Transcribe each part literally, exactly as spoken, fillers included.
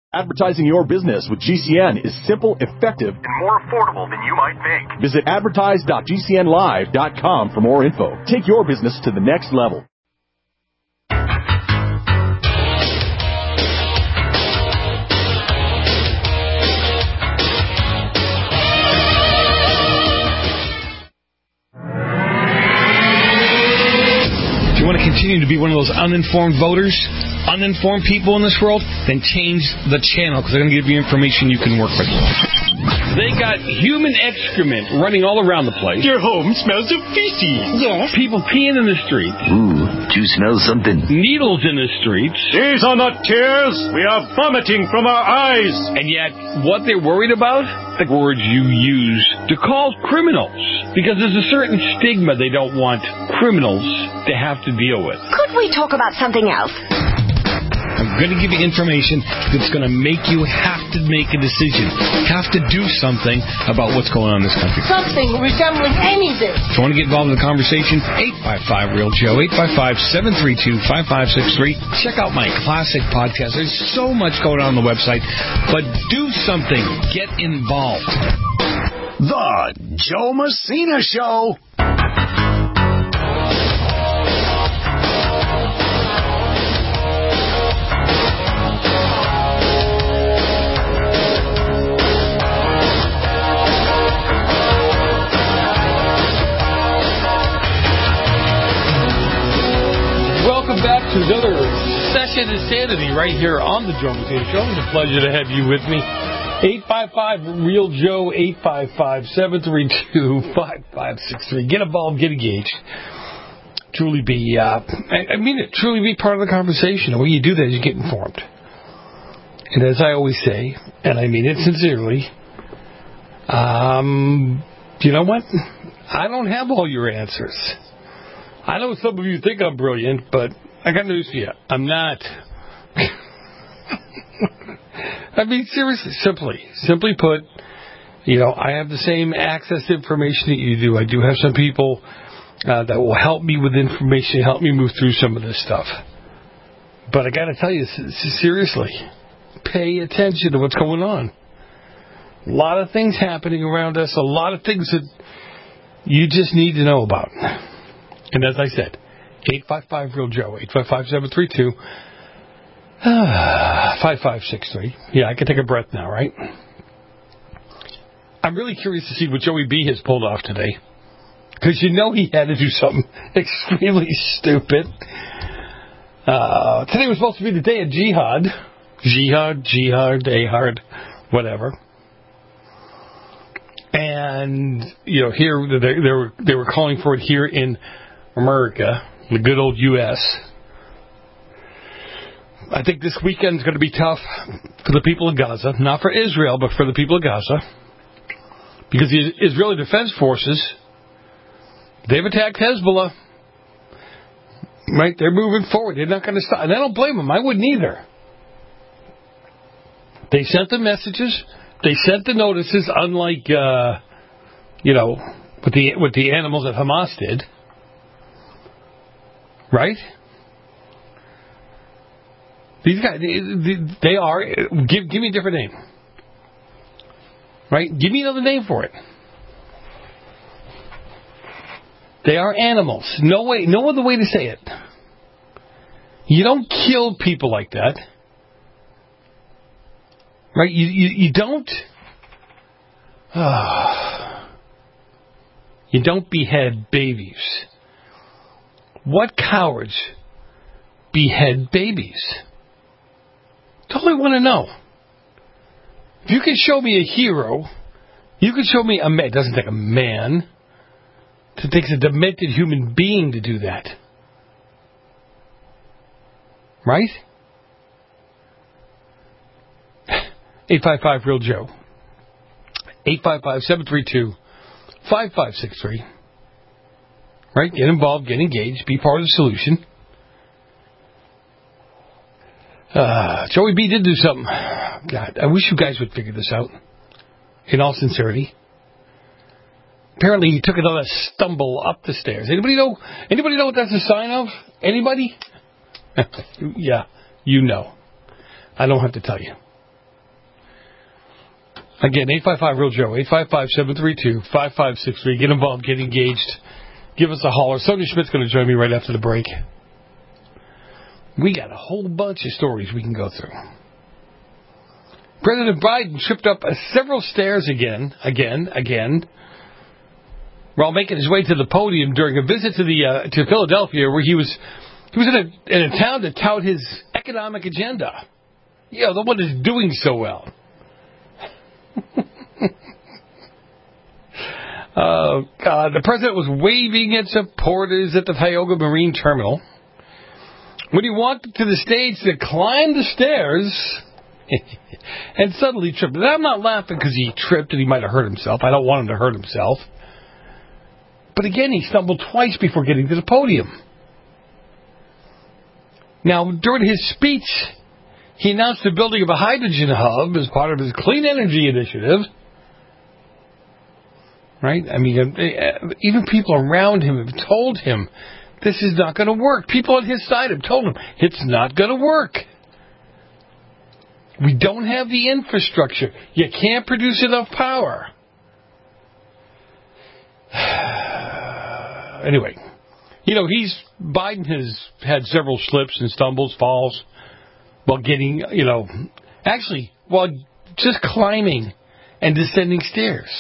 Advertising your business with G C N is simple, effective, and more affordable than you might think. Visit advertise dot g c n live dot com for more info. Take your business to the next level. If you want to continue to be one of those uninformed voters, uninformed people in this world, then change the channel, because they're going to give you information you can work with. They got human excrement running all around the place. Your home smells of feces. Yes. People peeing in the streets. Ooh, do you smell something? Needles in the streets. These are not tears. We are vomiting from our eyes. And yet, what they're worried about? The words you use to call criminals. Because there's a certain stigma they don't want criminals to have to deal with. Could we talk about something else? I'm going to give you information that's going to make you have to make a decision. Have to do something about what's going on in this country. Something resembling anything. If you want to get involved in the conversation, eight five five, real Joe, eight five five, seven three two, five five six three. Check out my classic podcast. There's so much going on on the website. But do something. Get involved. The Joe Messina Show. Welcome back to another session of sanity right here on the Joe Messina Show. It's a pleasure to have you with me. eight five five, real Joe, eight five five, seven three two, five five six three. Get involved, get engaged. Truly be, uh, I, I mean it, truly be part of the conversation. And when you do that, you get informed. And as I always say, and I mean it sincerely, um, you know what? I don't have all your answers. I know some of you think I'm brilliant, but I got news for you. I'm not. I mean, seriously, simply, simply put, you know, I have the same access to information that you do. I do have some people uh, that will help me with information, help me move through some of this stuff. But I got to tell you, seriously, pay attention to what's going on. A lot of things happening around us, a lot of things that you just need to know about. And as I said, eight five five, real Joe, eight five five, seven three two, five five six three. Yeah, I can take a breath now, right? I'm really curious to see what Joey B has pulled off today. Because you know he had to do something extremely stupid. Uh, today was supposed to be the day of jihad. Jihad, jihad, ahard, whatever. And, you know, here they, they were they were calling for it here in America, the good old U S I think this weekend's going to be tough for the people of Gaza. Not for Israel, but for the people of Gaza. Because the Israeli Defense Forces, they've attacked Hezbollah. Right? They're moving forward. They're not going to stop. And I don't blame them. I wouldn't either. They sent the messages. They sent the notices, unlike, uh, you know, with the, with the animals that Hamas did. Right? These guys, they, they are, give, give me a different name. Right? Give me another name for it. They are animals. No way, no other way to say it. You don't kill people like that. Right? You, you, you don't, uh, you don't behead babies. What cowards behead babies? That's all I want to know. If you can show me a hero, you can show me a man. It doesn't take a man. It takes a demented human being to do that. Right? eight five five, real Joe. eight five five, seven three two, five five six three. Right? Get involved, get engaged, be part of the solution. Uh, Joey B did do something. God, I wish you guys would figure this out. In all sincerity. Apparently he took another stumble up the stairs. Anybody know? Anybody know what that's a sign of? Anybody? Yeah, you know. I don't have to tell you. Again, eight five five, real Joe, eight five five, seven three two, five five six three. Get involved, get engaged. Give us a holler. Sonia Schmidt's going to join me right after the break. We got a whole bunch of stories we can go through. President Biden tripped up several stairs again, again, again, while making his way to the podium during a visit to the uh, to Philadelphia, where he was he was in a, in a town to tout his economic agenda. You know, the one that's doing so well. Oh, God. The president was waving at supporters at the Tioga Marine Terminal. When he walked to the stage to climb the stairs and suddenly tripped. And I'm not laughing because he tripped and he might have hurt himself. I don't want him to hurt himself. But again, he stumbled twice before getting to the podium. Now, during his speech, he announced the building of a hydrogen hub as part of his clean energy initiative. Right? I mean, even people around him have told him this is not going to work. People on his side have told him it's not going to work. We don't have the infrastructure. You can't produce enough power. Anyway, you know, he's Biden has had several slips and stumbles, falls, while getting, you know, actually, while just climbing and descending stairs.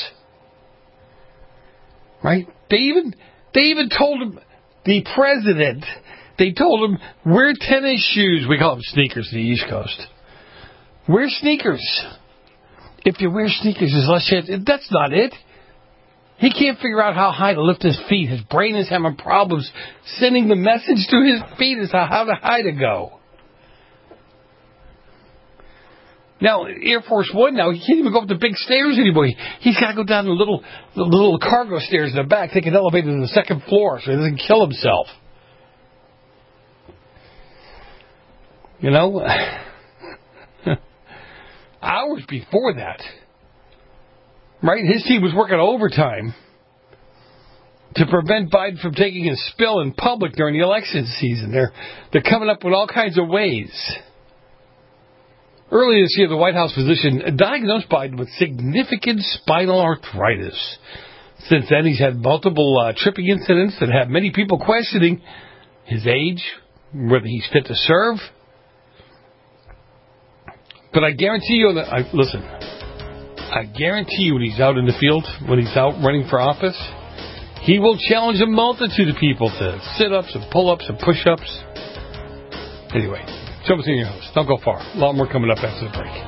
Right? They even they even told him, the president, they told him, wear tennis shoes. We call them sneakers in the East Coast. Wear sneakers. If you wear sneakers, there's less chance. That's not it. He can't figure out how high to lift his feet. His brain is having problems sending the message to his feet as to how high to go. Now, Air Force One now, he can't even go up the big stairs anymore. He's got to go down the little the little cargo stairs in the back, take an elevator to the second floor so he doesn't kill himself. You know, hours before that, right, his team was working overtime to prevent Biden from taking a spill in public during the election season. They're, they're coming up with all kinds of ways. Earlier this year, the White House physician diagnosed Biden with significant spinal arthritis. Since then, he's had multiple uh, tripping incidents that have many people questioning his age, whether he's fit to serve. But I guarantee you that, I, listen, I guarantee you when he's out in the field, when he's out running for office, he will challenge a multitude of people to sit-ups and pull-ups and push-ups. Anyway. Joe Messina, your host. Don't go far. A lot more coming up after the break.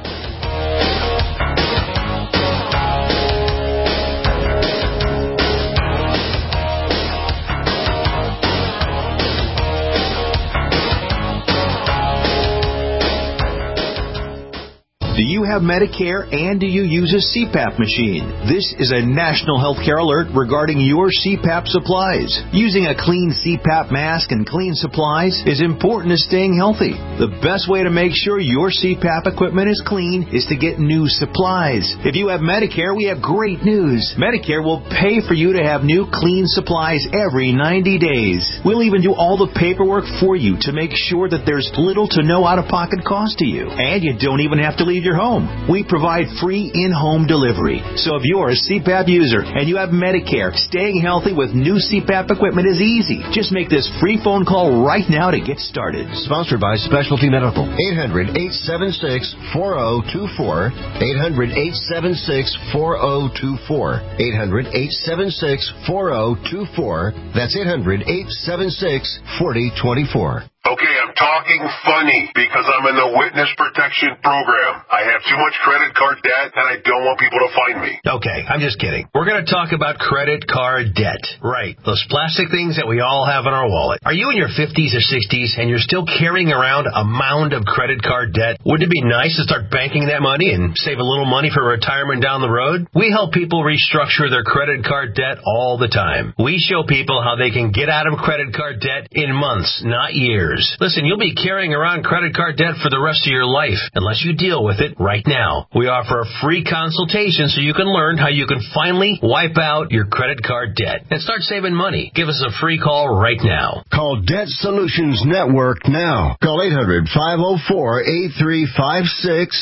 Do you have Medicare and do you use a C PAP machine? This is a national healthcare alert regarding your C PAP supplies. Using a clean C PAP mask and clean supplies is important to staying healthy. The best way to make sure your C PAP equipment is clean is to get new supplies. If you have Medicare, we have great news. Medicare will pay for you to have new clean supplies every ninety days. We'll even do all the paperwork for you to make sure that there's little to no out-of-pocket cost to you. And you don't even have to leave your home. We provide free in-home delivery. So if you're a C PAP user and you have Medicare, staying healthy with new C PAP equipment is easy. Just make this free phone call right now to get started. Sponsored by Specialty Medical. eight hundred, eight seven six, four zero two four. eight hundred, eight seven six, four zero two four. eight hundred, eight seven six, four zero two four. That's eight hundred, eight seven six, four zero two four. Okay, I'm talking funny because I'm in the witness protection program. I have too much credit card debt and I don't want people to find me. Okay, I'm just kidding. We're going to talk about credit card debt. Right, those plastic things that we all have in our wallet. Are you in your fifties or sixties and you're still carrying around a mound of credit card debt? Wouldn't it be nice to start banking that money and save a little money for retirement down the road? We help people restructure their credit card debt all the time. We show people how they can get out of credit card debt in months, not years. Listen, you'll be carrying around credit card debt for the rest of your life unless you deal with it right now. We offer a free consultation so you can learn how you can finally wipe out your credit card debt and start saving money. Give us a free call right now. Call Debt Solutions Network now. Call eight hundred, five oh four, eight three five six.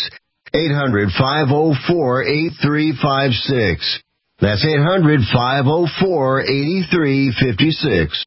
eight hundred, five oh four, eight three five six. That's eight hundred, five oh four, eight three five six.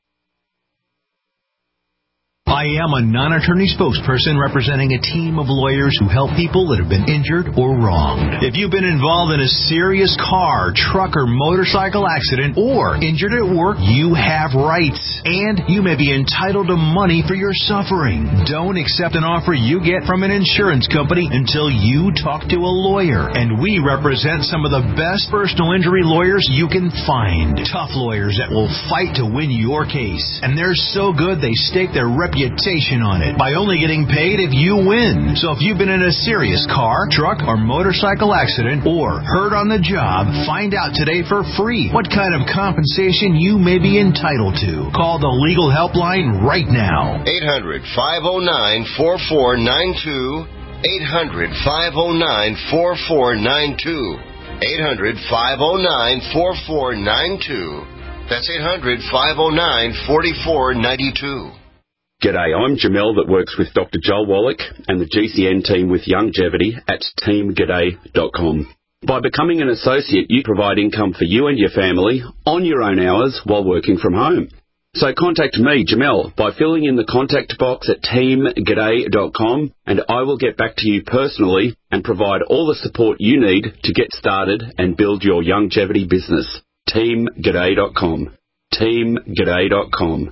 I am a non-attorney spokesperson representing a team of lawyers who help people that have been injured or wronged. If you've been involved in a serious car, truck, or motorcycle accident or injured at work, you have rights, and you may be entitled to money for your suffering. Don't accept an offer you get from an insurance company until you talk to a lawyer, and we represent some of the best personal injury lawyers you can find. Tough lawyers that will fight to win your case, and they're so good they stake their reputation on it by only getting paid if you win. So if you've been in a serious car, truck, or motorcycle accident or hurt on the job, find out today for free what kind of compensation you may be entitled to. Call the legal helpline right now. eight hundred, five oh nine, four four nine two. eight hundred, five oh nine, four four nine two. eight hundred, five oh nine, four four nine two. That's eight hundred, five oh nine, four four nine two. G'day, I'm Jamel that works with Doctor Joel Wallach and the G C N team with Longevity at team g'day dot com. By becoming an associate, you provide income for you and your family on your own hours while working from home. So contact me, Jamel, by filling in the contact box at team g'day dot com, and I will get back to you personally and provide all the support you need to get started and build your longevity business. team g'day dot com. team g'day dot com.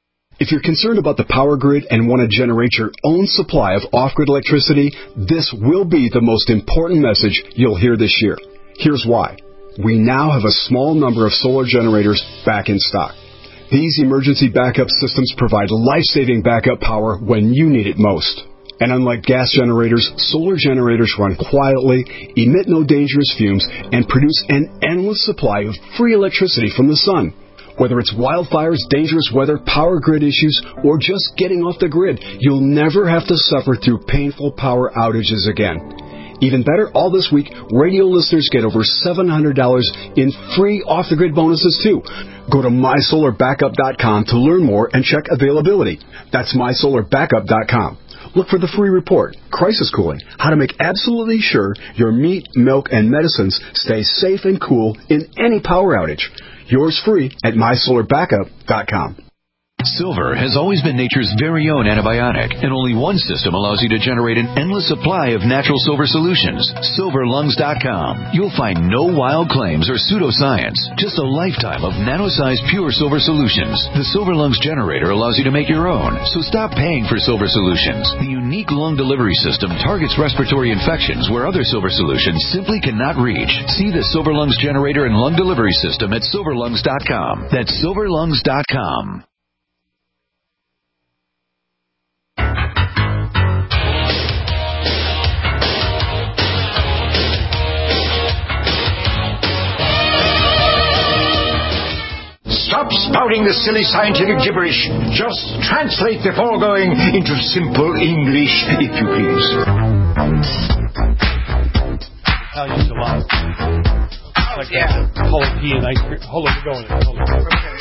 If you're concerned about the power grid and want to generate your own supply of off-grid electricity, this will be the most important message you'll hear this year. Here's why. We now have a small number of solar generators back in stock. These emergency backup systems provide life-saving backup power when you need it most. And unlike gas generators, solar generators run quietly, emit no dangerous fumes, and produce an endless supply of free electricity from the sun. Whether it's wildfires, dangerous weather, power grid issues, or just getting off the grid, you'll never have to suffer through painful power outages again. Even better, all this week, radio listeners get over seven hundred dollars in free off-the-grid bonuses, too. Go to my solar backup dot com to learn more and check availability. That's my solar backup dot com. Look for the free report, Crisis Cooling, how to make absolutely sure your meat, milk, and medicines stay safe and cool in any power outage. Yours free at my solar backup dot com. Silver has always been nature's very own antibiotic, and only one system allows you to generate an endless supply of natural silver solutions. silver lungs dot com. You'll find no wild claims or pseudoscience, just a lifetime of nano-sized pure silver solutions. The Silver Lungs generator allows you to make your own, so stop paying for silver solutions. The unique lung delivery system targets respiratory infections where other silver solutions simply cannot reach. See the Silver Lungs generator and lung delivery system at silver lungs dot com. That's silver lungs dot com. Stop spouting the silly scientific gibberish. Just translate the foregoing into simple English, if you please. Italian gelato. It's like yeah. Jalapeno ice cream. Hold on, we're going there. Hold on. Okay.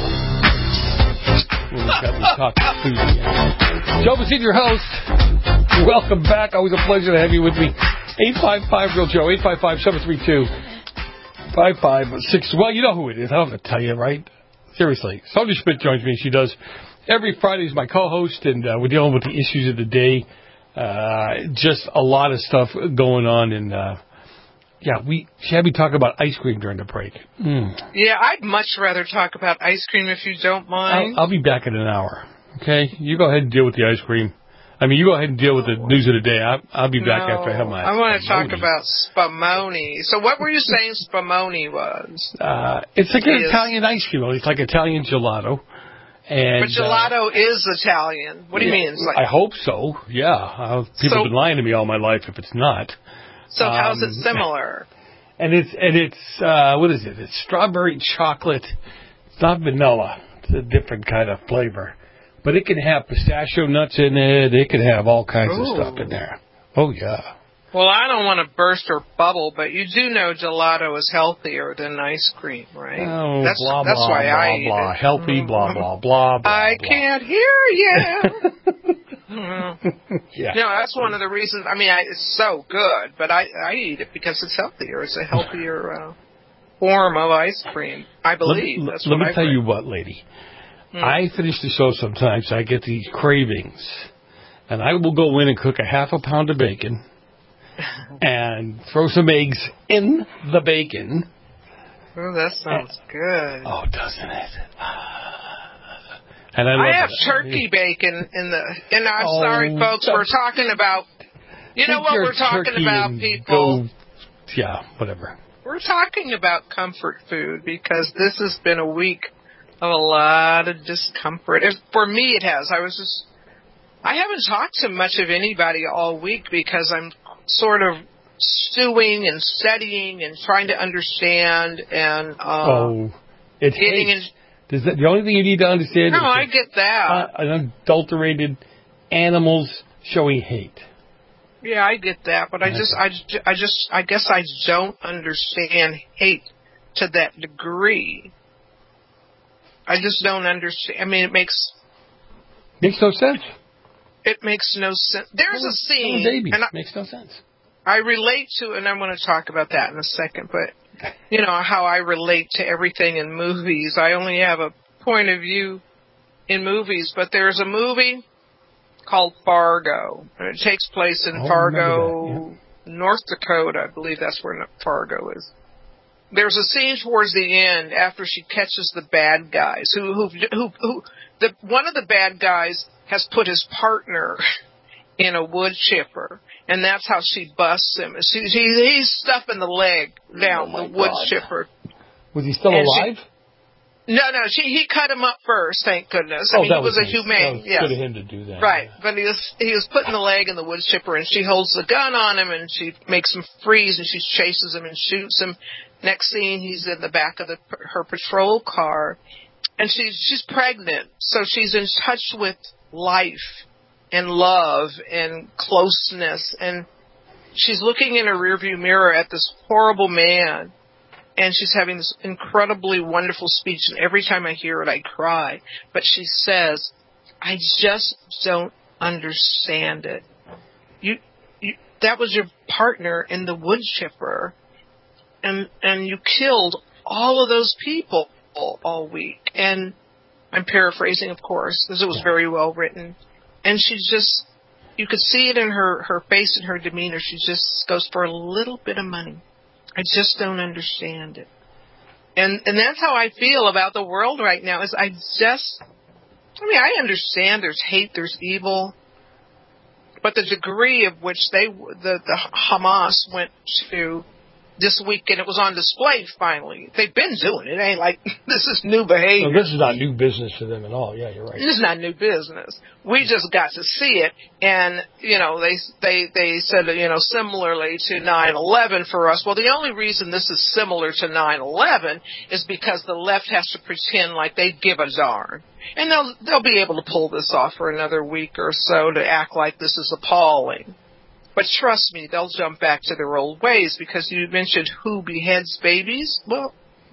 Well, we've got me talking food again. Joe Messina, your host. Welcome back. Always a pleasure to have you with me. eight five five Real Joe. eight five five, seven three two, five five six. Well, you know who it is. I don't have to tell you, right? Seriously. Sonia Schmidt joins me. She does every Friday as my co-host, and uh, we're dealing with the issues of the day. Uh, just a lot of stuff going on, and uh, yeah, we she had me talk about ice cream during the break. Mm. Yeah, I'd much rather talk about ice cream if you don't mind. I'll, I'll be back in an hour. Okay, you go ahead and deal with the ice cream. I mean, you go ahead and deal with the news of the day. I, I'll be back no, after I have my. I want to talk about spumoni. So, what were you saying spumoni was? Uh, it's like an Italian ice cream. It's like Italian gelato. And, but gelato uh, is Italian. What do you yeah, mean? It's like, I hope so. Yeah, uh, people so, have been lying to me all my life if it's not. So, um, how's it similar? And it's and it's uh, what is it? It's strawberry chocolate. It's not vanilla. It's a different kind of flavor. But it can have pistachio nuts in it. It can have all kinds Ooh. of stuff in there. Oh, yeah. Well, I don't want to burst or bubble, but you do know gelato is healthier than ice cream, right? Oh, that's, blah, that's blah, why blah, I blah. eat it. Healthy, blah, blah, blah, blah. I blah. can't hear you. Mm-hmm. Yeah. No, that's one of the reasons. I mean, I, it's so good, but I, I eat it because it's healthier. It's a healthier uh, form of ice cream, I believe. Let, that's let what me I've tell read. you what, lady. Hmm. I finish the show sometimes. I get these cravings, and I will go in and cook a half a pound of bacon and throw some eggs in the bacon. Oh, that sounds and, good. Oh, doesn't it? And I, I love have it. turkey bacon in the. And I'm oh, sorry, folks. We're talking about. You know what we're talking about, people? Go, yeah, whatever. We're talking about comfort food because this has been a week of a lot of discomfort. For me, it has. I was just. I haven't talked to much of anybody all week because I'm sort of stewing and studying and trying to understand and. Uh, oh, it's getting in. Does that, the only thing you need to understand no, is I get that. Uh, unadulterated animals showing hate. Yeah, I get that, but I just, I, I just, I guess I don't understand hate to that degree. I just don't understand. I mean, it makes makes no sense. It makes no sense. There's oh, a scene, oh, baby. and I, makes no sense. I relate to, and I'm going to talk about that in a second, but. You know, how I relate to everything in movies. I only have a point of view in movies, but there's a movie called Fargo. And it takes place in oh, Fargo, yeah. North Dakota. I believe that's where Fargo is. There's a scene towards the end after she catches the bad guys. Who, who, who, who the one of the bad guys has put his partner in a wood chipper. And that's how she busts him. She, she, he's stuffing the leg down oh the wood God. chipper. Was he still and alive? She, no, no. She, he cut him up first, thank goodness. Oh, I mean, that he was, was a nice. humane. That was yes. good of him to do that. Right. Yeah. But he was, he was putting the leg in the wood chipper, and she holds the gun on him, and she makes him freeze, and she chases him and shoots him. Next scene, he's in the back of the, her patrol car, and she's, she's pregnant, so she's in touch with life and love and closeness, and she's looking in a rearview mirror at this horrible man, and she's having this incredibly wonderful speech, and every time I hear it, I cry. But she says, I just don't understand it. You, you that was your partner in the wood chipper, and and you killed all of those people all, all week. And I'm paraphrasing, of course, because it was very well written. And she just, you could see it in her, her face and her demeanor. She just goes for a little bit of money. I just don't understand it. And and that's how I feel about the world right now, is I just, I mean, I understand there's hate, there's evil, but the degree of which they, the, the Hamas went to this week, and it was on display finally. They've been doing it. It ain't like this is new behavior. No, this is not new business for them at all. Yeah, you're right. This is not new business. We just got to see it, and you know they they they said you know similarly to nine eleven for us. Well, the only reason this is similar to nine eleven is because the left has to pretend like they give a darn, and they'll they'll be able to pull this off for another week or so to act like this is appalling. But trust me, they'll jump back to their old ways, because you mentioned who beheads babies. Well,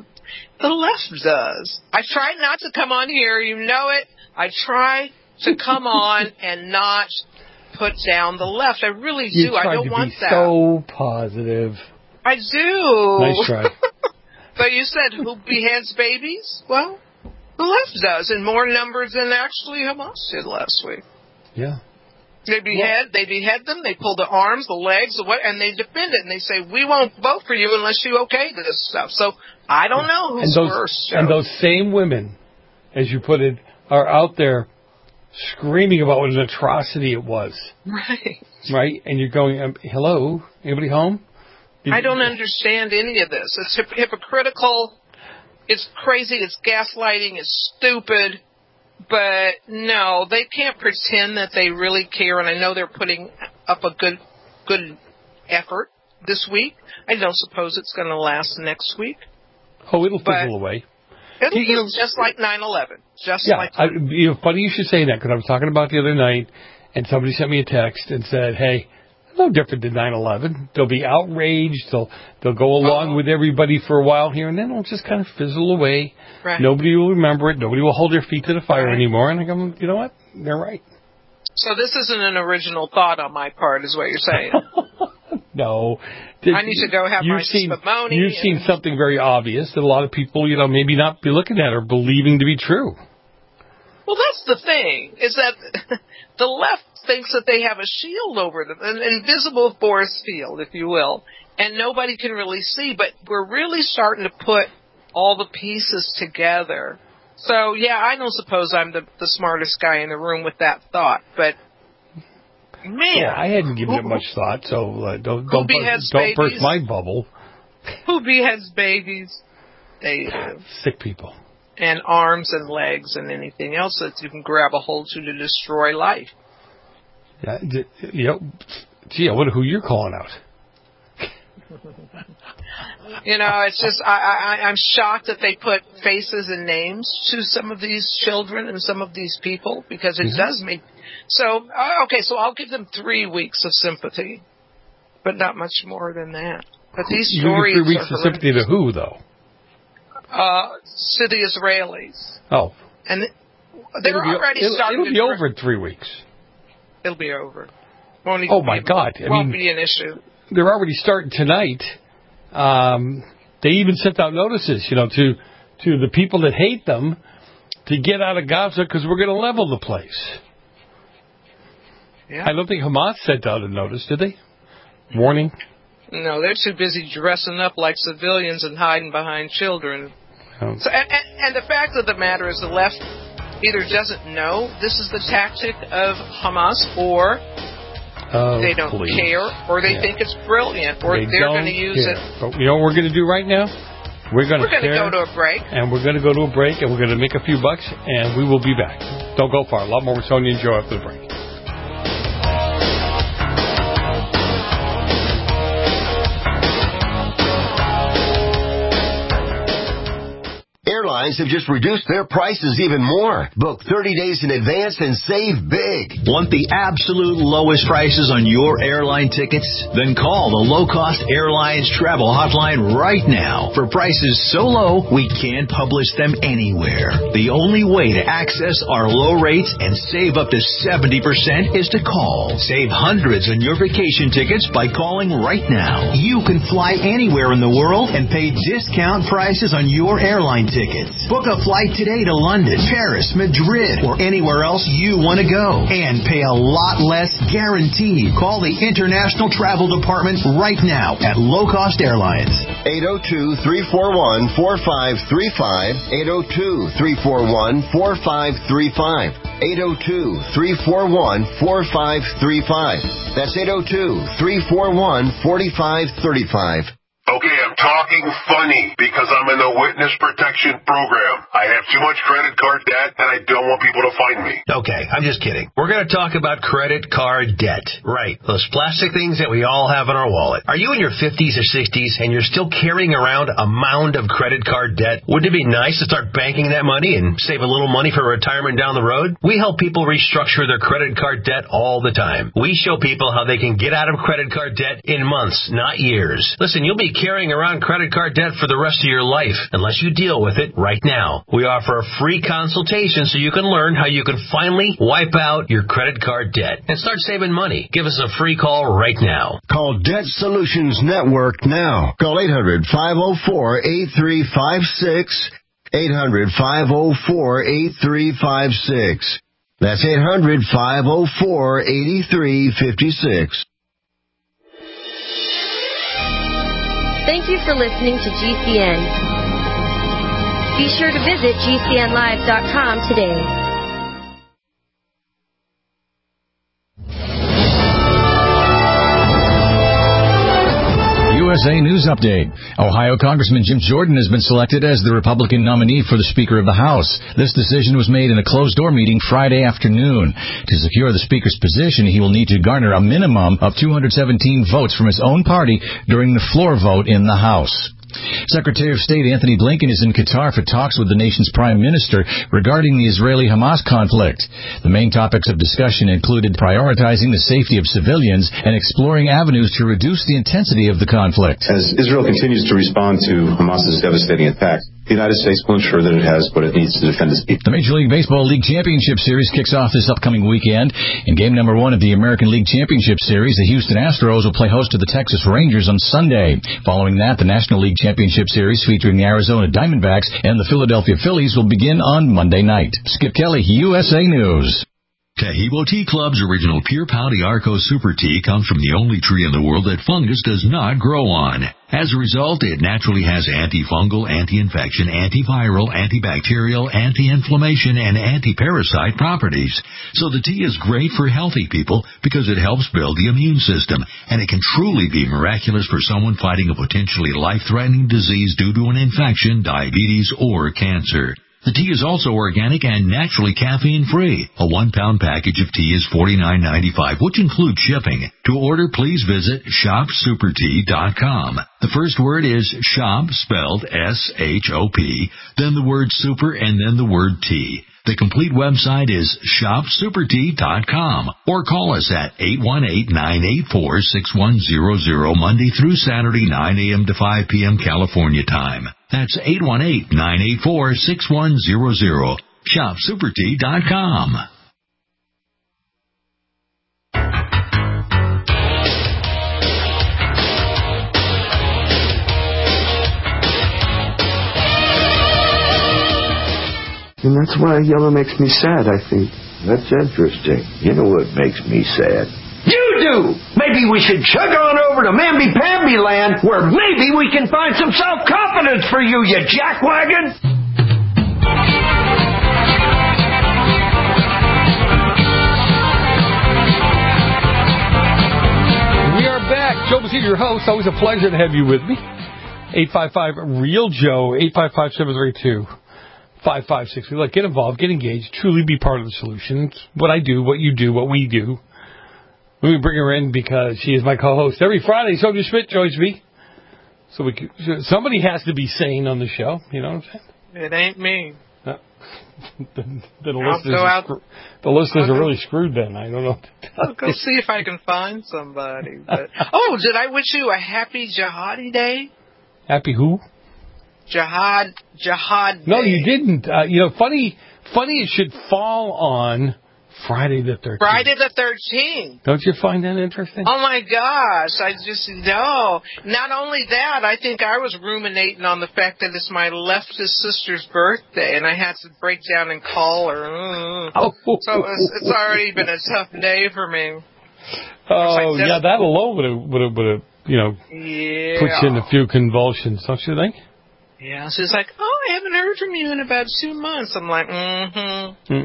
the left does. I try not to come on here. You know it. I try to come on and not put down the left. I really do. You I don't to want be that. So positive. I do. Nice try. But you said who beheads babies? Well, the left does, in more numbers than actually Hamas did last week. Yeah. They behead, they behead them, they pull the arms, the legs, the what, and they defend it, and they say, we won't vote for you unless you okay this stuff. So, I don't know who's and those, worse. Joe. And those same women, as you put it, are out there screaming about what an atrocity it was. Right. Right? And you're going, um, hello? Anybody home? Did I don't you... understand any of this. It's hip- hypocritical, it's crazy, it's gaslighting, it's stupid. But no, they can't pretend that they really care, and I know they're putting up a good good effort this week. I don't suppose it's going to last next week. Oh, it'll fizzle away. It'll be just like nine eleven. Just yeah, like I, you know, funny you should say that, because I was talking about it the other night, and somebody sent me a text and said, hey, no different than nine eleven. They'll be outraged. They'll they'll go along Uh-oh. with everybody for a while here, and then it'll just kind of fizzle away. Right. Nobody will remember it. Nobody will hold their feet to the fire right. anymore. And I go, you know what? They're right. So this isn't an original thought on my part, is what you're saying. No. I need to go have you've my seen, spumoni. You've seen something very obvious that a lot of people, you know, maybe not be looking at or believing to be true. Well, that's the thing, is that the left thinks that they have a shield over them, an invisible force field, if you will, and nobody can really see. But we're really starting to put all the pieces together. So, yeah, I don't suppose I'm the, the smartest guy in the room with that thought, but... Man, yeah, I hadn't given it much thought, so uh, don't don't, burst, don't burst my bubble. Who beheads babies? They live. Sick people. And arms and legs and anything else that you can grab a hold to to destroy life. Yeah, you know, gee, I wonder who you're calling out. You know, it's just, I, I, I'm shocked that they put faces and names to some of these children and some of these people, because it mm-hmm. does make... So, uh, okay, so I'll give them three weeks of sympathy, but not much more than that. But these you stories give three weeks are of sympathy to who, though? Uh, to the Israelis. Oh. And they're it'll already be, it'll, starting it'll to... It'll be over in three weeks. It'll be over. Won't oh, my be, God. I won't mean, be an issue. They're already starting tonight. Um, they even sent out notices, you know, to to the people that hate them to get out of Gaza because we're going to level the place. Yeah. I don't think Hamas sent out a notice, did they? Warning? No, they're too busy dressing up like civilians and hiding behind children. Oh. So, and, and the fact of the matter is the left either doesn't know this is the tactic of Hamas, or oh, they don't please. care, or they yeah. think it's brilliant, or they they're going to use care. it. But you know what we're going to do right now? We're going we're to go to a break. And we're going to go to a break, and we're going to make a few bucks, and we will be back. Don't go far. A lot more with Sonia and Joe after the break. Airlines have just reduced their prices even more. Book thirty days in advance and save big. Want the absolute lowest prices on your airline tickets? Then call the Low Cost Airlines Travel Hotline right now. For prices so low, we can't publish them anywhere. The only way to access our low rates and save up to seventy percent is to call. Save hundreds on your vacation tickets by calling right now. You can fly anywhere in the world and pay discount prices on your airline tickets. Book a flight today to London, Paris, Madrid, or anywhere else you want to go, and pay a lot less guaranteed. Call the International Travel Department right now at Low Cost Airlines. eight oh two, three four one, four five three five, eight oh two, three four one, four five three five, eight oh two, three four one, four five three five. That's eight oh two, three four one, four five three five. Okay, I'm talking funny because I'm in the witness protection program. I have too much credit card debt and I don't want people to find me. Okay, I'm just kidding. We're going to talk about credit card debt. Right, those plastic things that we all have in our wallet. Are you in your fifties or sixties and you're still carrying around a mound of credit card debt? Wouldn't it be nice to start banking that money and save a little money for retirement down the road? We help people restructure their credit card debt all the time. We show people how they can get out of credit card debt in months, not years. Listen, you'll be carrying around credit card debt for the rest of your life unless you deal with it right now. We offer a free consultation so you can learn how you can finally wipe out your credit card debt and start saving money. Give us a free call right now. Call Debt Solutions Network now. Call eight hundred, five oh four, eight three five six, eight hundred, five oh four, eight three five six. That's eight hundred, five oh four, eight three five six. Thank you for listening to G C N. Be sure to visit G C N live dot com today. U S A News Update. Ohio Congressman Jim Jordan has been selected as the Republican nominee for the Speaker of the House. This decision was made in a closed-door meeting Friday afternoon. To secure the Speaker's position, he will need to garner a minimum of two hundred seventeen votes from his own party during the floor vote in the House. Secretary of State Anthony Blinken is in Qatar for talks with the nation's prime minister regarding the Israeli-Hamas conflict. The main topics of discussion included prioritizing the safety of civilians and exploring avenues to reduce the intensity of the conflict. As Israel continues to respond to Hamas's devastating attack, the United States will ensure that it has what it needs to defend its people. The Major League Baseball League Championship Series kicks off this upcoming weekend. In game number one of the American League Championship Series, the Houston Astros will play host to the Texas Rangers on Sunday. Following that, the National League Championship Series featuring the Arizona Diamondbacks and the Philadelphia Phillies will begin on Monday night. Skip Kelly, U S A News. Tahibo Tea Club's original Pure Pau Arco Super Tea comes from the only tree in the world that fungus does not grow on. As a result, it naturally has antifungal, anti-infection, antiviral, antibacterial, anti-inflammation, and anti-parasite properties. So the tea is great for healthy people because it helps build the immune system, and it can truly be miraculous for someone fighting a potentially life-threatening disease due to an infection, diabetes, or cancer. The tea is also organic and naturally caffeine-free. A one-pound package of tea is forty-nine ninety-five, which includes shipping. To order, please visit shop super tea dot com. The first word is shop, spelled S H O P, then the word super, and then the word tea. The complete website is shop super tea dot com, or call us at eight one eight, nine eight four, six one zero zero Monday through Saturday, nine a.m. to five p.m. California time. That's eight one eight, nine eight four, six one zero zero. shop super tea dot com. And that's why yellow makes me sad, I think. That's interesting. You know what makes me sad? You do! Maybe we should chug on over to Mamby-Pamby land, where maybe we can find some self-confidence for you, you jackwagon! We are back. Joe Basitti, your host. Always a pleasure to have you with me. eight five five, REAL Joe, eight five five, seven three two, five five six three. Look, get involved, get engaged, truly be part of the solution. It's what I do, what you do, what we do. We bring her in because she is my co-host every Friday. Sonia Schmidt joins me. So we can, somebody has to be sane on the show. You know what I'm saying? It ain't me. No. the, the, I'll listeners, go out, are, the listeners I'll are go, really screwed then. I don't know. I'll go see if I can find somebody. But, oh, did I wish you a happy Jihadi Day? Happy who? Jihad, Jihad Day. No, you didn't. Uh, you know, funny, funny it should fall on Friday the thirteenth. Friday the thirteenth. Don't you find that interesting? Oh, my gosh. I just, no. Not only that, I think I was ruminating on the fact that it's my leftist sister's birthday, and I had to break down and call her. Mm. Oh. So it's, it's already been a tough day for me. Oh, like, yeah, that alone would have, would have, would have, you know, yeah. put you in a few convulsions, don't you think? Yeah, she's like, oh, I haven't heard from you in about two months. I'm like, mm-hmm.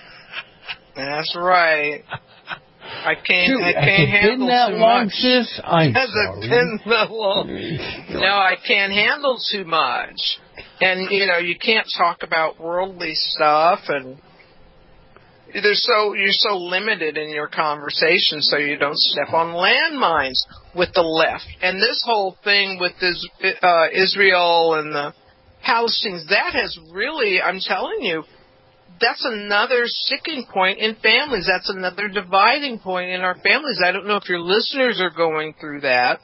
That's right. I can't, Dude, I can't has it handle been that too long, much. Sis? I'm has sorry. it been that long? No, I can't handle too much. And, you know, you can't talk about worldly stuff, and there's so you're so limited in your conversation, so you don't step on landmines with the left. And this whole thing with this, uh, Israel and the Palestinians, that has really, I'm telling you, that's another sticking point in families. That's another dividing point in our families. I don't know if your listeners are going through that,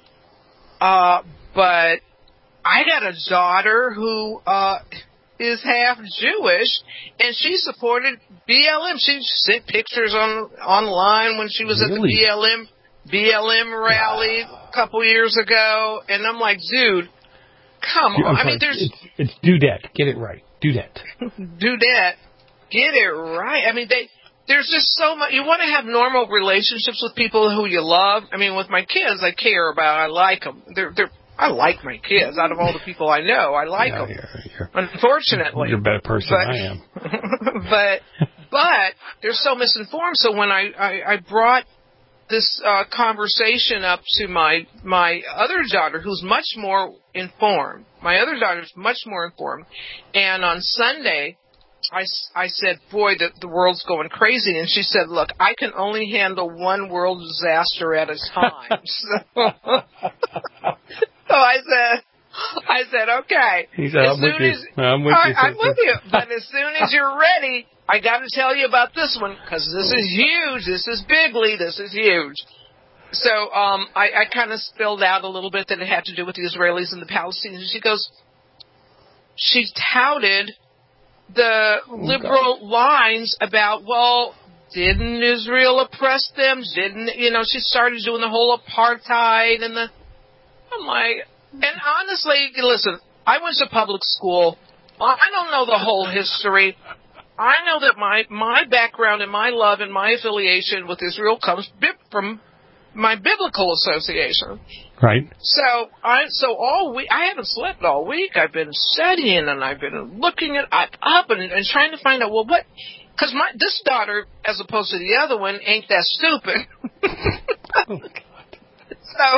uh, but I got a daughter who uh, is half Jewish, and she supported B L M. She sent pictures on online when she was really? at the B L M B L M rally wow. a couple years ago, and I'm like, dude, come on. I'm I sorry. mean, there's it's, it's Dudette. Get it right, Dudette. Dudette. Get it right. I mean, they, there's just so much. You want to have normal relationships with people who you love. I mean, with my kids, I care about. I like them. They're, they're. I like my kids. Out of all the people I know, I like yeah, them. Yeah, yeah. Unfortunately, you're a better person but, than I am. but but they're so misinformed. So when I I, I brought this uh, conversation up to my my other daughter, who's much more informed. My other daughter's much more informed, and on Sunday. I, I said, boy, the, the world's going crazy. And she said, look, I can only handle one world disaster at a time. so, so I said, I said, okay. He said, I'm with, as, I'm with I, you. I'm with you. But as soon as you're ready, I got to tell you about this one because this is huge. This is bigly. This is huge. So um, I, I kind of spilled out a little bit that it had to do with the Israelis and the Palestinians. And she goes, she touted the Oh, liberal God. lines about, well, didn't Israel oppress them? Didn't, you know, she started doing the whole apartheid and the, I'm like, and honestly, listen, I went to public school. I don't know the whole history. I know that my, my background and my love and my affiliation with Israel comes bi- from my biblical association. Right. So I so all week I haven't slept all week. I've been studying and I've been looking at up, up and, and trying to find out, well, what? Because my this daughter, as opposed to the other one, ain't that stupid. Oh, God. So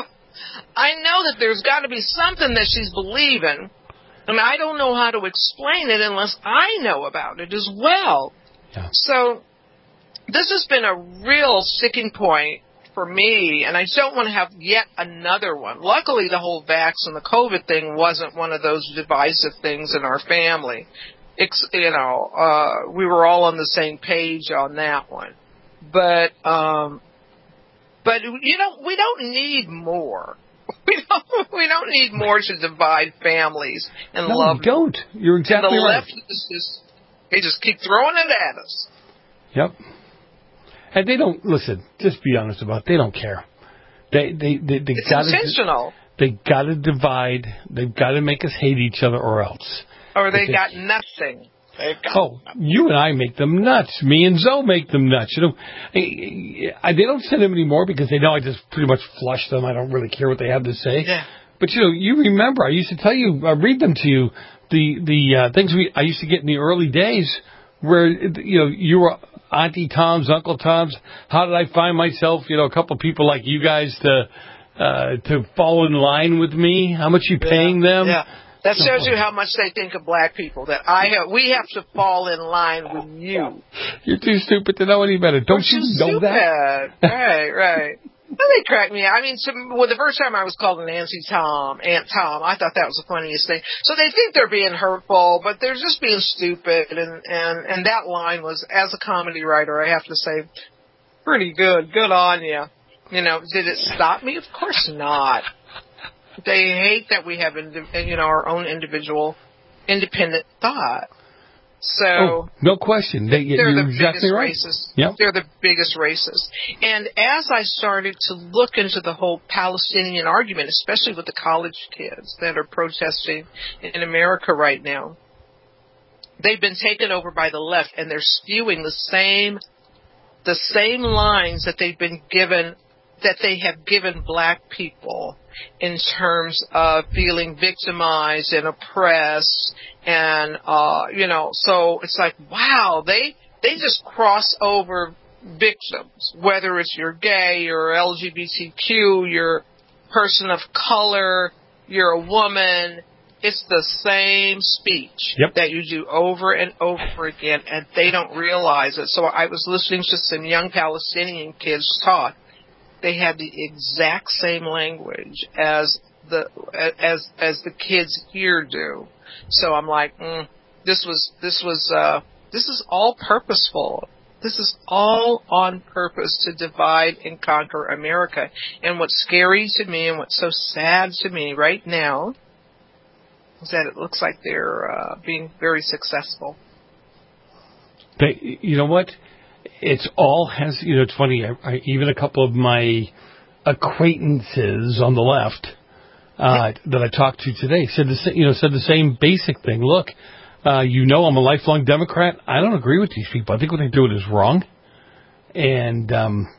I know that there's got to be something that she's believing, and I don't know how to explain it unless I know about it as well. Yeah. So this has been a real sticking point for me, and I don't want to have yet another one. Luckily, the whole vax and the COVID thing wasn't one of those divisive things in our family. It's, you know, uh, we were all on the same page on that one. But, um, but you know, we don't need more. We don't. We don't need more to divide families and no, love. You don't. You're exactly and the right. left is just they just keep throwing it at us. Yep. And they don't listen. Just be honest about it. They don't care. They they they, they it's gotta, intentional. They got to divide. They've got to make us hate each other, or else. Or they If got nothing. They've got oh, nothing. you and I make them nuts. Me and Zoe make them nuts. You know, I, I, they don't send them anymore because they know I just pretty much flush them. I don't really care what they have to say. Yeah. But you know, you remember I used to tell you, uh, read them to you, the the uh, things we I used to get in the early days, where you know you were Auntie Tom's, Uncle Tom's. How did I find myself? You know, a couple people like you guys to uh, to fall in line with me. How much you paying yeah. them? Yeah. That shows you how much they think of black people. That I have, we have to fall in line with you. You're too stupid to know any better. Don't You're you too know stupid. that? Right, right. Well, they cracked me out. I mean, to, well, the first time I was called an Auntie Tom, Aunt Tom, I thought that was the funniest thing. So they think they're being hurtful, but they're just being stupid. And, and, and that line was, as a comedy writer, I have to say, pretty good. Good on you. You know, did it stop me? Of course not. They hate that we have, you know, our own individual, independent thought. So oh, no question. They, they're you're the exactly biggest right. racists. Yep. They're the biggest racists. And as I started to look into the whole Palestinian argument, especially with the college kids that are protesting in America right now, they've been taken over by the left, and they're spewing the same, the same lines that they've been given, that they have given black people in terms of feeling victimized and oppressed, and uh you know, so it's like, wow, they they just cross over victims, whether it's you're gay, you're L G B T Q, you're a person of color, you're a woman. It's the same speech yep. that you do over and over again, and they don't realize it. So I was listening to some young Palestinian kids talk. They had the exact same language as the as as the kids here do. So I'm like, mm, this was this was uh, this is all purposeful. This is all on purpose to divide and conquer America. And what's scary to me and what's so sad to me right now is that it looks like they're uh, being very successful. They, you know what? It's all has, you know, it's funny, I, I, even a couple of my acquaintances on the left uh, that I talked to today said the, you know, said the same basic thing. Look, uh, you know, I'm a lifelong Democrat. I don't agree with these people. I think what they're doing is wrong. And um,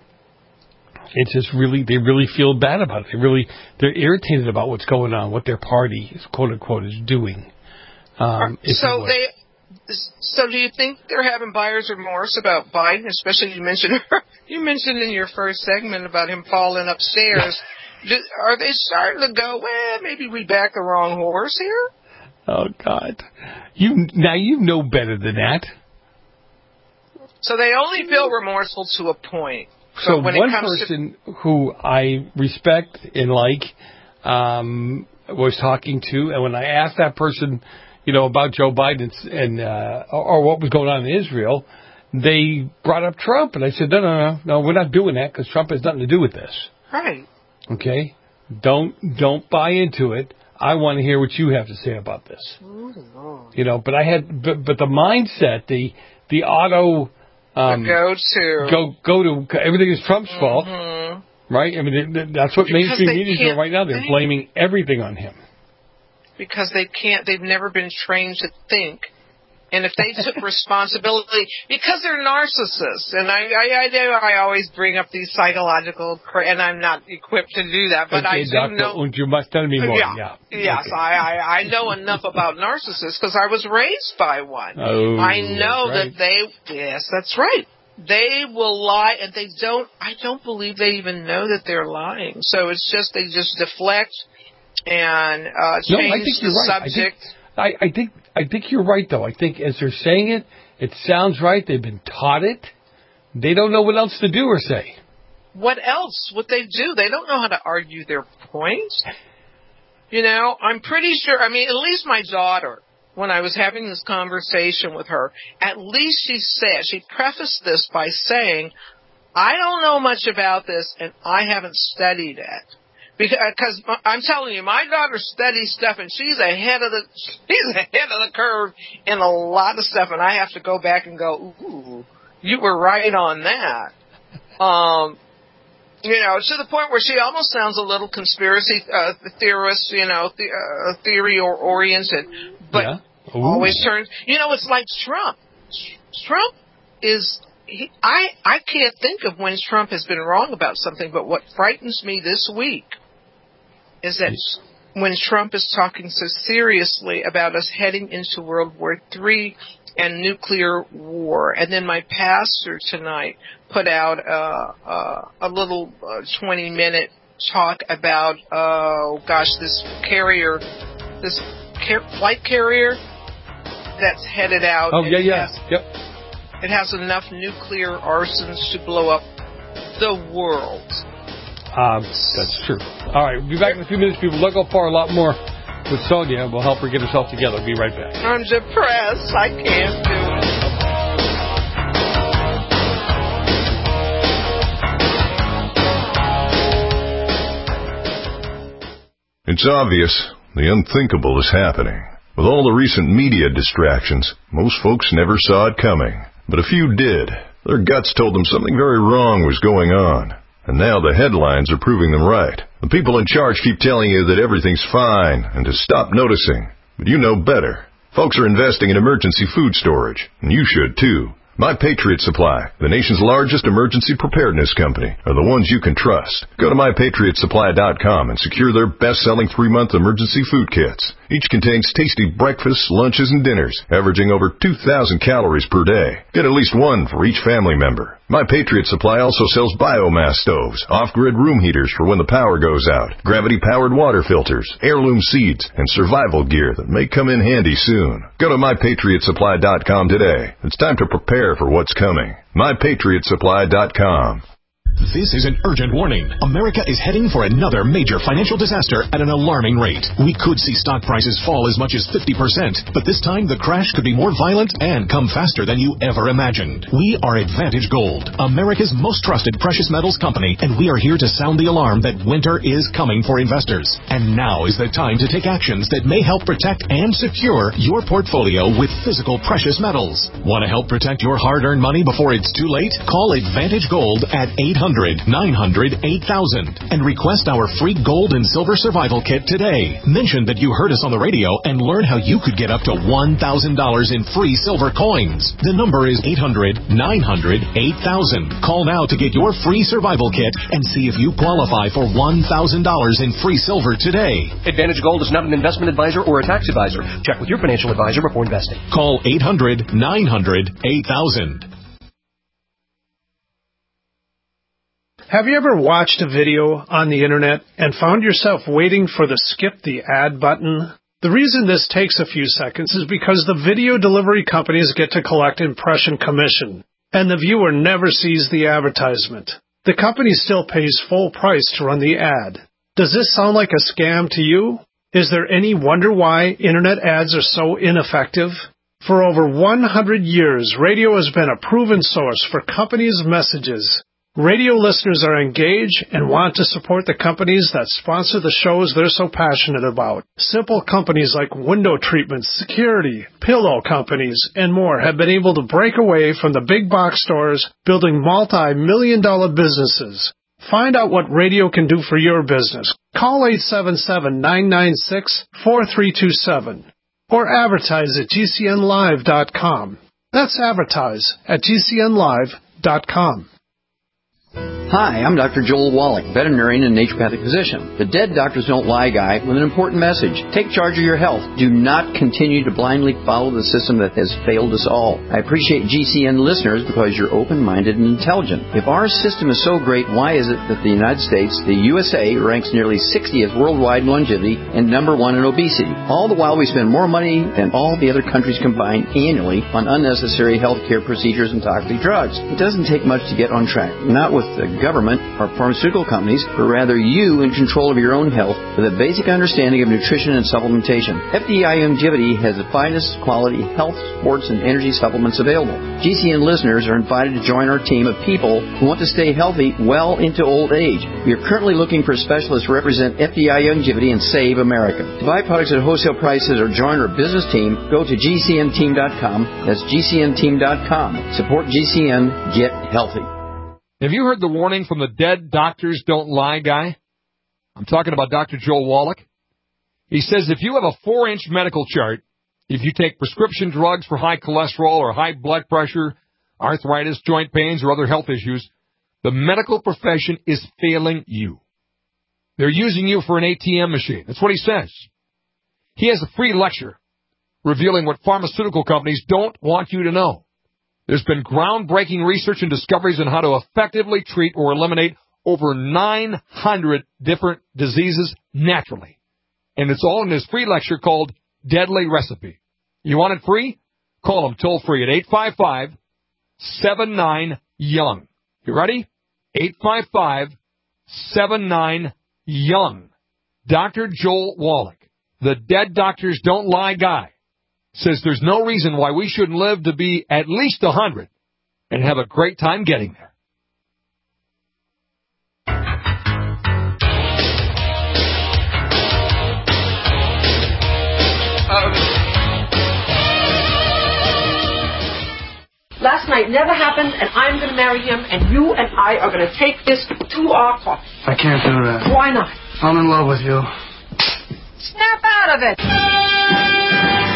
it's just really, they really feel bad about it. They really, they're irritated about what's going on, what their party, is, quote unquote, is doing. Um, so they... So do you think they're having buyer's remorse about Biden? Especially you mentioned you mentioned in your first segment about him falling upstairs. Are they starting to go, well, maybe we backed the wrong horse here? Oh, God. You Now, you know better than that. So they only feel remorseful to a point. So, so when one it comes person to... who I respect and like um, was talking to, and when I asked that person, you know, about Joe Biden and uh, or what was going on in Israel, they brought up Trump, and I said, no, no, no, no, we're not doing that because Trump has nothing to do with this. Right. Okay, don't don't buy into it. I want to hear what you have to say about this. You know, but I had, but, but the mindset, the the auto, um, the go to, go go to everything is Trump's mm-hmm. fault, right? I mean, they, that's what because mainstream media is doing right now. They're think. blaming everything on him because they can't. They've never been trained to think. And if they took responsibility, because they're narcissists, and I, I, I know I always bring up these psychological, and I'm not equipped to do that, but okay, I do doctor, know. Und you must tell me more. Yeah, yeah. yes, okay. I, I, I know enough about narcissists because I was raised by one. Oh, I know right. that they, yes, that's right. They will lie, and they don't. I don't believe they even know that they're lying. So it's just they just deflect and uh, change no, I think the you're right. subject. I think, I, I think I think you're right, though. I think as they're saying it, it sounds right. They've been taught it. They don't know what else to do or say. What else would they do? They don't know how to argue their point. You know, I'm pretty sure, I mean, at least my daughter, when I was having this conversation with her, at least she said, she prefaced this by saying, I don't know much about this and I haven't studied it. Because I'm telling you, my daughter studies stuff, and she's ahead of the she's ahead of the curve in a lot of stuff, and I have to go back and go, ooh, you were right on that. Um, you know, to the point where she almost sounds a little conspiracy uh, theorist, you know, the, uh, theory or oriented, but yeah. always turns. You know, it's like Trump. Trump is. He, I I can't think of when Trump has been wrong about something, but what frightens me this week is that when Trump is talking so seriously about us heading into World War Three and nuclear war, and then my pastor tonight put out uh, uh, a little uh, twenty-minute talk about, oh gosh, this carrier, this car- flight carrier that's headed out. Oh, yeah, yeah, has, yep. It has enough nuclear arsons to blow up the world. Um, that's true. All right, we'll be back in a few minutes, people. Don't go far. A lot more with Sonia. We'll help her get herself together. Be right back. I'm depressed. I can't do it. It's obvious the unthinkable is happening. With all the recent media distractions, most folks never saw it coming. But a few did. Their guts told them something very wrong was going on. And now the headlines are proving them right. The people in charge keep telling you that everything's fine and to stop noticing. But you know better. Folks are investing in emergency food storage, and you should too. My Patriot Supply, the nation's largest emergency preparedness company, are the ones you can trust. Go to my patriot supply dot com and secure their best-selling three-month emergency food kits. Each contains tasty breakfasts, lunches, and dinners, averaging over two thousand calories per day. Get at least one for each family member. My Patriot Supply also sells biomass stoves, off-grid room heaters for when the power goes out, gravity-powered water filters, heirloom seeds, and survival gear that may come in handy soon. Go to my patriot supply dot com today. It's time to prepare for what's coming. my patriot supply dot com. This is an urgent warning. America is heading for another major financial disaster at an alarming rate. We could see stock prices fall as much as fifty percent, but this time the crash could be more violent and come faster than you ever imagined. We are Advantage Gold, America's most trusted precious metals company, and we are here to sound the alarm that winter is coming for investors. And now is the time to take actions that may help protect and secure your portfolio with physical precious metals. Want to help protect your hard-earned money before it's too late? Call Advantage Gold at eight hundred, nine hundred, eight thousand and request our free gold and silver survival kit today. Mention that you heard us on the radio and learn how you could get up to one thousand dollars in free silver coins. The number is eight hundred, nine hundred, eight thousand. Call now to get your free survival kit and see if you qualify for one thousand dollars in free silver today. Advantage Gold is not an investment advisor or a tax advisor. Check with your financial advisor before investing. Call eight hundred, nine hundred, eight thousand. Have you ever watched a video on the internet and found yourself waiting for the skip the ad button? The reason this takes a few seconds is because the video delivery companies get to collect impression commission, and the viewer never sees the advertisement. The company still pays full price to run the ad. Does this sound like a scam to you? Is there any wonder why internet ads are so ineffective? For over one hundred years, radio has been a proven source for companies' messages. Radio listeners are engaged and want to support the companies that sponsor the shows they're so passionate about. Simple companies like window treatments, security, pillow companies, and more have been able to break away from the big box stores, building multi-million dollar businesses. Find out what radio can do for your business. Call eight seven seven, nine nine six, four three two seven or advertise at G C N live dot com. That's advertise at G C N live dot com. Hi, I'm Doctor Joel Wallach, veterinarian and naturopathic physician, the Dead Doctors Don't Lie guy with an important message. Take charge of your health. Do not continue to blindly follow the system that has failed us all. I appreciate G C N listeners because you're open-minded and intelligent. If our system is so great, why is it that the United States, the U S A, ranks nearly sixtieth worldwide in longevity and number one in obesity? All the while we spend more money than all the other countries combined annually on unnecessary health care procedures and toxic drugs. It doesn't take much to get on track. Not with the government or pharmaceutical companies, but rather you in control of your own health with a basic understanding of nutrition and supplementation. F D I Longevity has the finest quality health, sports, and energy supplements available. G C N listeners are invited to join our team of people who want to stay healthy well into old age. We are currently looking for specialists to represent F D I Longevity and Save America. To buy products at wholesale prices or join our business team, go to G C N team dot com. That's G C N team dot com. Support G C N. Get healthy. Have you heard the warning from the Dead Doctors Don't Lie guy? I'm talking about Doctor Joel Wallach. He says if you have a four-inch medical chart, if you take prescription drugs for high cholesterol or high blood pressure, arthritis, joint pains, or other health issues, the medical profession is failing you. They're using you for an A T M machine. That's what he says. He has a free lecture revealing what pharmaceutical companies don't want you to know. There's been groundbreaking research and discoveries on how to effectively treat or eliminate over nine hundred different diseases naturally. And it's all in this free lecture called Deadly Recipe. You want it free? Call them toll free at eight five five, seven nine, young. You ready? eight five five, seven nine, young. Doctor Joel Wallach, the Dead Doctors Don't Lie guy, says there's no reason why we shouldn't live to be at least one hundred and have a great time getting there. Um, Last night never happened, and I'm going to marry him, and you and I are going to take this to our coffin. I can't do that. Why not? I'm in love with you. Snap out of it!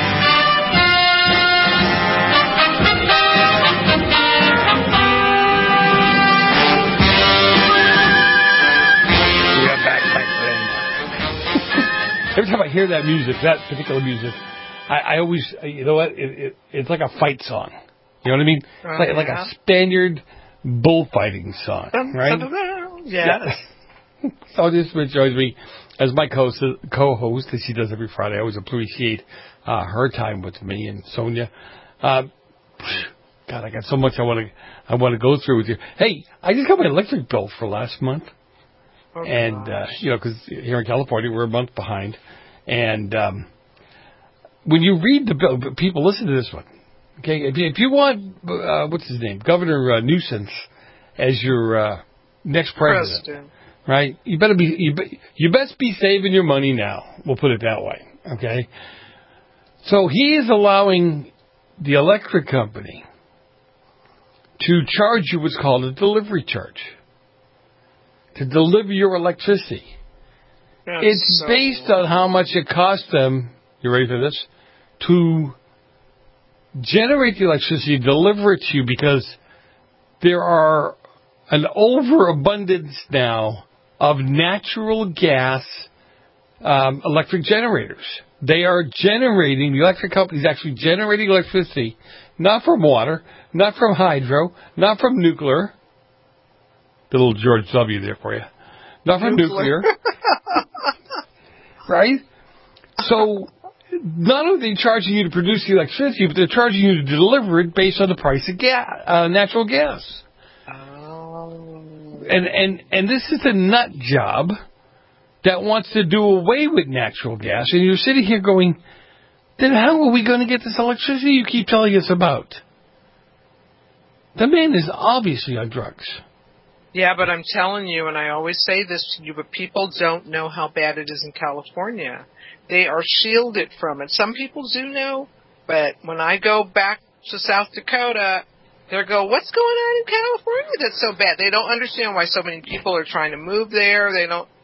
Every time I hear that music, that particular music, I, I always, you know what, it, it, it's like a fight song. You know what I mean? Oh, It's like, yeah. like a Spaniard bullfighting song, right? Yes. Yeah. So this joins me as my co- co-host, as she does every Friday. I always appreciate uh, her time with me and Sonia. Uh, God, I got so much I want to I want to go through with you. Hey, I just got my electric bill for last month. Oh, and, uh, you know, because here in California, we're a month behind. And um, when you read the bill, people, listen to this one. Okay, if you, if you want, uh, what's his name, Governor uh, Newsom as your uh, next president, President, right? You better be, you, be, you best be saving your money now. We'll put it that way, okay? So he is allowing the electric company to charge you what's called a delivery charge to deliver your electricity. That's It's so based on how much it costs them, you ready for this, to generate the electricity, deliver it to you, because there are an overabundance now of natural gas um, electric generators. They are generating, the electric companies actually generating electricity, not from water, not from hydro, not from nuclear. The little George W. there for you. Not from nuclear. Right? So, not only are they charging you to produce the electricity, but they're charging you to deliver it based on the price of gas, uh, natural gas. Oh. And, and, and this is a nut job that wants to do away with natural gas. And you're sitting here going, then how are we going to get this electricity you keep telling us about? The man is obviously on drugs. Yeah, but I'm telling you, and I always say this to you, but people don't know how bad it is in California. They are shielded from it. Some people do know, but when I go back to South Dakota, they go, what's going on in California that's so bad? They don't understand why so many people are trying to move there. They don't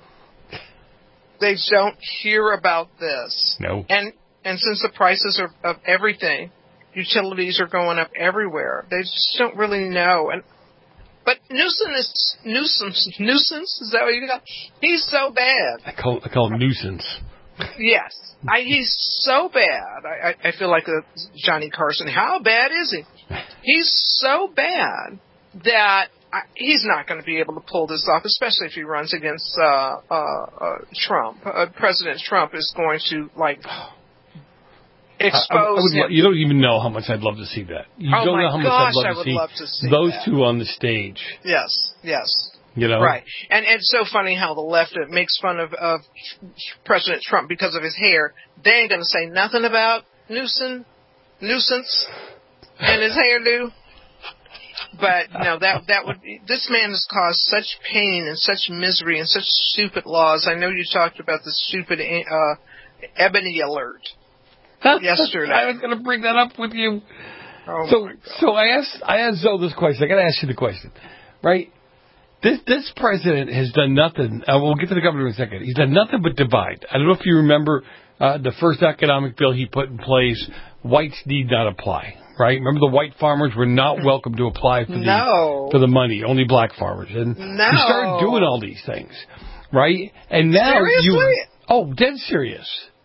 They don't hear about this. No. And and since the prices are, of everything, utilities are going up everywhere, they just don't really know. And But nuisance is nuisance. Nuisance is that what you got? He's so bad. I call I call him nuisance. Yes, I, he's so bad. I, I, I feel like a Johnny Carson. How bad is he? He's so bad that I, he's not going to be able to pull this off, especially if he runs against uh, uh, uh, Trump. Uh, President Trump is going to like expose I, I would, him. You don't even know how much I'd love to see that. You oh don't my know how much gosh, I'd love I to would see love to see those that. two on the stage. Yes, yes. You know? Right. And, and it's so funny how the left makes fun of, of President Trump because of his hair. They ain't going to say nothing about nuisance, nuisance and his hairdo. But, no, that that would be, this man has caused such pain and such misery and such stupid laws. I know you talked about the stupid uh, Ebony Alert yesterday. I was going to bring that up with you. Oh so, my God. so I asked, I asked Zoe this question. I got to ask you the question, right? This this president has done nothing. Uh, we'll get to the governor in a second. He's done nothing but divide. I don't know if you remember uh, the first economic bill he put in place. Whites need not apply, right? Remember the white farmers were not welcome to apply for the no. for the money. Only black farmers. And no. he started doing all these things, right? And now Seriously? you oh, dead serious.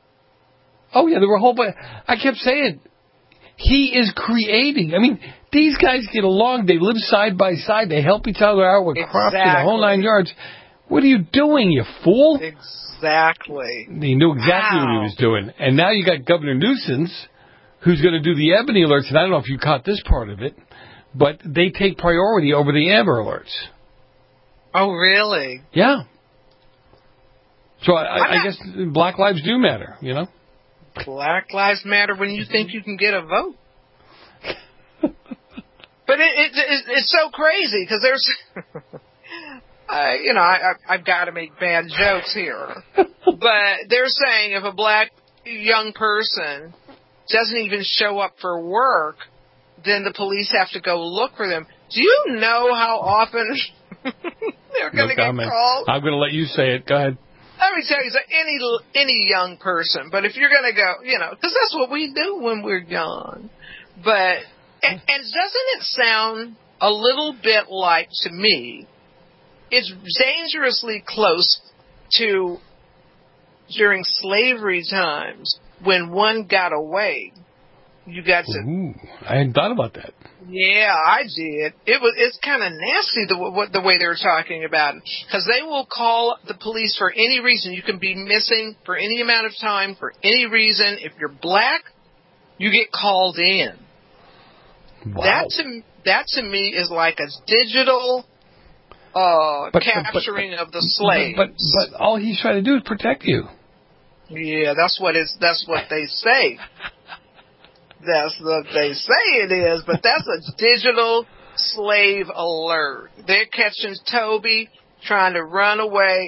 Oh yeah, there were a whole bunch. I kept saying he is creating. I mean. These guys get along. They live side by side. They help each other out with exactly. crops and the whole nine yards. What are you doing, you fool? Exactly. He knew exactly wow. what he was doing. And now you got Governor Nuisance, who's going to do the Ebony Alerts. And I don't know if you caught this part of it, but they take priority over the Amber Alerts. Oh, really? Yeah. So I, I, I guess Black Lives do matter, you know? Black Lives Matter when you think you can get a vote. But it, it, it, it's so crazy because there's, uh, you know, I, I, I've got to make bad jokes here. But they're saying if a black young person doesn't even show up for work, then the police have to go look for them. Do you know how often they're going to no get called? I'm going to let you say it. Go ahead. Let me tell you, so any any young person, but if you're going to go, you know, because that's what we do when we're young. But, and, and doesn't it sound a little bit like, to me, it's dangerously close to during slavery times when one got away. You got to. Ooh, I hadn't thought about that. Yeah, I did. It was. It's kind of nasty the what the way they were talking about it, because they will call the police for any reason. You can be missing for any amount of time for any reason. If you're black, you get called in. Wow. That to that to me is like a digital uh, but, capturing but, but, of the slaves. But, but but all he's trying to do is protect you. Yeah, that's what it's. That's what they say. That's what they say it is, but that's a digital slave alert. They're catching Toby trying to run away.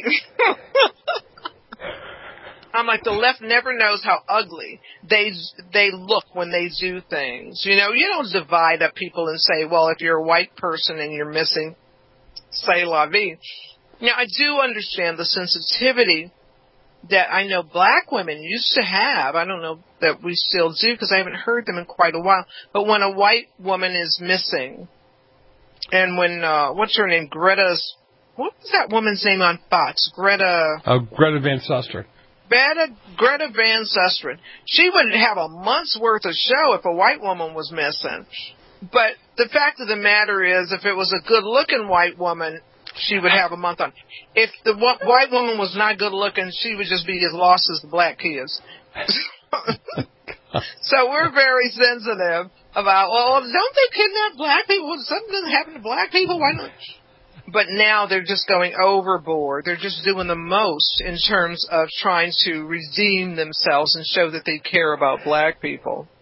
I'm like, the left never knows how ugly they they look when they do things. You know, you don't divide up people and say, well, if you're a white person and you're missing, say la vie. Now, I do understand the sensitivity that I know black women used to have. I don't know that we still do because I haven't heard them in quite a while. But when a white woman is missing, and when, uh, what's her name, Greta's, what was that woman's name on Fox? Greta... Uh, Greta Van Susteren. Greta, Greta Van Susteren. She would have a month's worth of show if a white woman was missing. But the fact of the matter is, if it was a good-looking white woman, she would have a month on. If the w- white woman was not good looking, she would just be as lost as the black kids. So we're very sensitive about, well, don't they kidnap black people? When something doesn't happen to black people, why not? But now they're just going overboard. They're just doing the most in terms of trying to redeem themselves and show that they care about black people.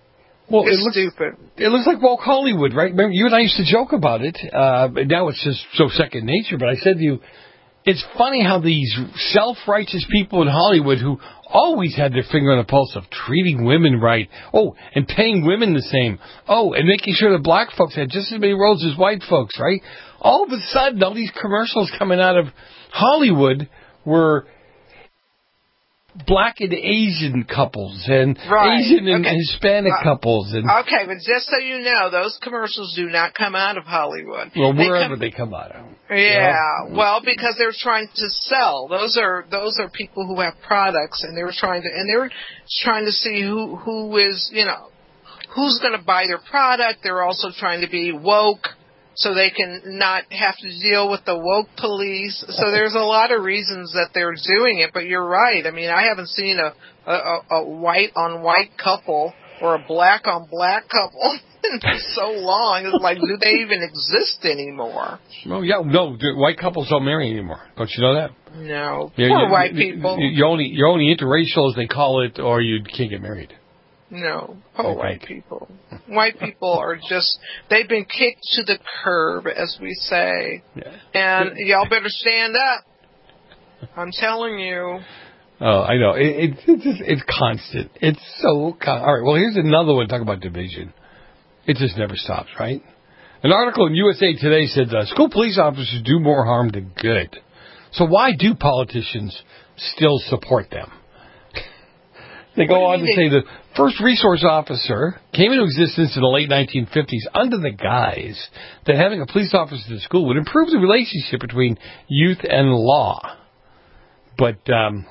Well, it's it looks stupid. It looks like woke Hollywood, right? Remember, you and I used to joke about it. Uh, but now it's just so second nature. But I said to you, it's funny how these self-righteous people in Hollywood who always had their finger on the pulse of treating women right, oh, and paying women the same, oh, and making sure that black folks had just as many roles as white folks, right? All of a sudden, all these commercials coming out of Hollywood were black and Asian couples and Right. Asian and Okay. Hispanic Uh, couples. And Okay, but just so you know, those commercials do not come out of Hollywood. well, They wherever come- they come out of. Yeah, Yeah. well, because they're trying to sell. Those are those are people who have products, and they were trying to, and they were trying to see who who is, you know, who's going to buy their product. They're also trying to be woke, so they can not have to deal with the woke police. So there's a lot of reasons that they're doing it. But you're right. I mean, I haven't seen a a, a white on white couple or a black on black couple in so long. It's like, do they even exist anymore? Oh yeah, no, the white couples don't marry anymore. Don't you know that? No, Yeah, poor you- white you- people. you- You're only you're only interracial, as they call it, or you can't get married. No, poor Okay. white people. White people are just, they've been kicked to the curb, as we say. And y'all better stand up. I'm telling you. Oh, I know. It, it, it's just, it's constant. It's so con- all right. Well, here's another one. Talk about division. It just never stops, right? An article in U S A Today said uh, school police officers do more harm than good. So why do politicians still support them? They go on to say the first resource officer came into existence in the late nineteen fifties under the guise that having a police officer in the school would improve the relationship between youth and law. But um,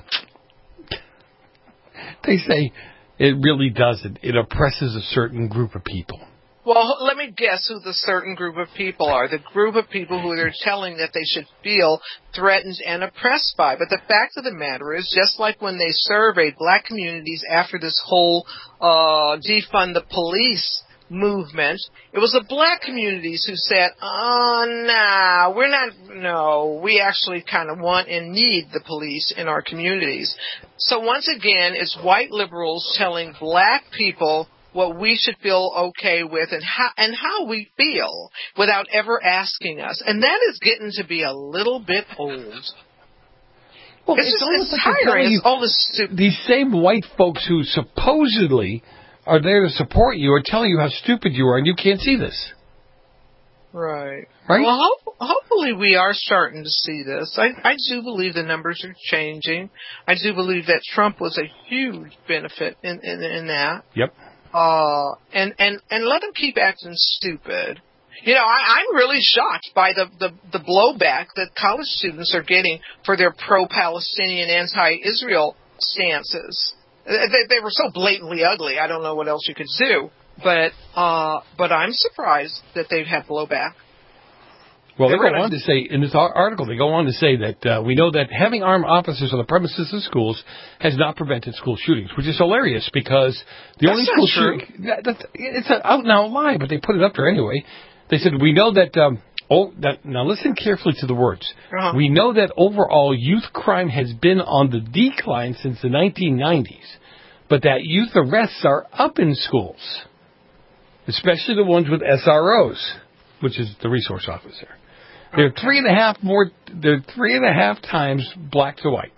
they say it really doesn't. It oppresses a certain group of people. Well, let me guess who the certain group of people are. The group of people who they're telling that they should feel threatened and oppressed by. But the fact of the matter is, just like when they surveyed black communities after this whole uh, defund the police movement, it was the black communities who said, oh, nah, we're not, no, we actually kind of want and need the police in our communities. So once again, it's white liberals telling black people what we should feel okay with and how and how we feel without ever asking us. And that is getting to be a little bit old. Well, it's, it's just almost it's like they're tiring. telling you- It's old as stupid. These same white folks who supposedly are there to support you are telling you how stupid you are and you can't see this. Right. Right? Well, hope, hopefully we are starting to see this. I, I do believe the numbers are changing. I do believe that Trump was a huge benefit in, in, in that. Yep. Uh, and, and, and let them keep acting stupid. You know, I, I'm really shocked by the, the, the blowback that college students are getting for their pro-Palestinian, anti-Israel stances. They, they were so blatantly ugly, I don't know what else you could do. But, uh, but I'm surprised that they've had blowback. Well, they They're go gonna- on to say, in this ar- article, they go on to say that uh, we know that having armed officers on the premises of schools has not prevented school shootings, which is hilarious because the That's only not school true. shooting, that, that's, it's an out and out lie, but they put it up there anyway. They said, we know that, um, oh, that, now listen carefully to the words. Uh-huh. We know that overall youth crime has been on the decline since the nineteen nineties, but that youth arrests are up in schools, especially the ones with S R Os, which is the resource officer. They're three and a half more. They're three and a half times black to white.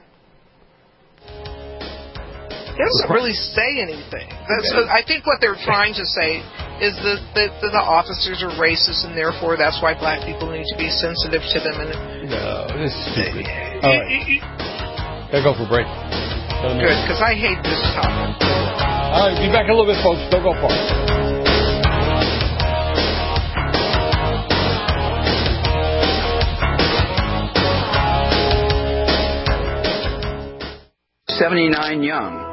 It doesn't really say anything. That's, I think what they're trying to say is that, that, that the officers are racist, and therefore that's why black people need to be sensitive to them. And No, this is stupid. All right, gotta go for a break. good, because I hate this topic. All right, be back in a little bit, folks. Don't go far. seventy-nine young.